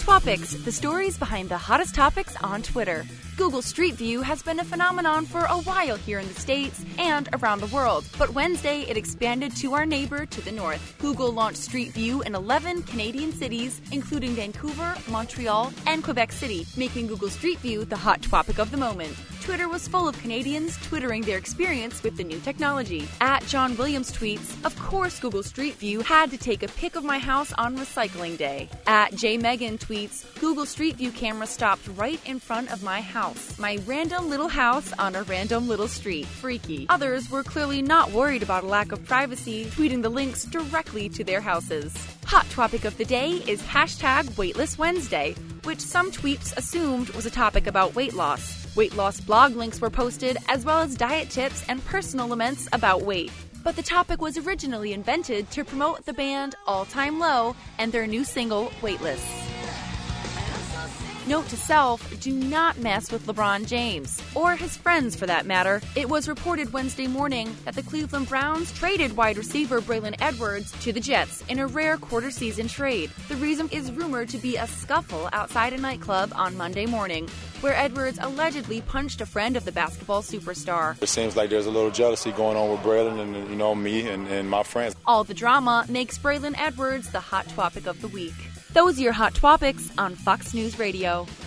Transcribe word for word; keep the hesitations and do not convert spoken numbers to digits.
Twopics, the stories behind the hottest topics on Twitter. Google Street View has been a phenomenon for a while here in the States and around the world, but Wednesday it expanded to our neighbor to the north. Google launched Street View in eleven Canadian cities, including Vancouver, Montreal, and Quebec City, making Google Street View the hot topic of the moment. Twitter was full of Canadians twittering their experience with the new technology. At John Williams tweets, "Of course Google Street View had to take a pic of my house on recycling day." At J Megan tweets, "Google Street View camera stopped right in front of my house. My random little house on a random little street. Freaky." Others were clearly not worried about a lack of privacy, tweeting the links directly to their houses. Hot topic of the day is hashtag Weightless Wednesday, which some tweets assumed was a topic about weight loss. Weight loss blog links were posted, as well as diet tips and personal laments about weight. But the topic was originally invented to promote the band All Time Low and their new single, Weightless. Note to self, do not mess with LeBron James, or his friends for that matter. It was reported Wednesday morning that the Cleveland Browns traded wide receiver Braylon Edwards to the Jets in a rare quarter-season trade. The reason is rumored to be a scuffle outside a nightclub on Monday morning, where Edwards allegedly punched a friend of the basketball superstar. It seems like there's a little jealousy going on with Braylon and, you know, me and, and my friends. All the drama makes Braylon Edwards the hot topic of the week. Those are your hot topics on Fox News Radio.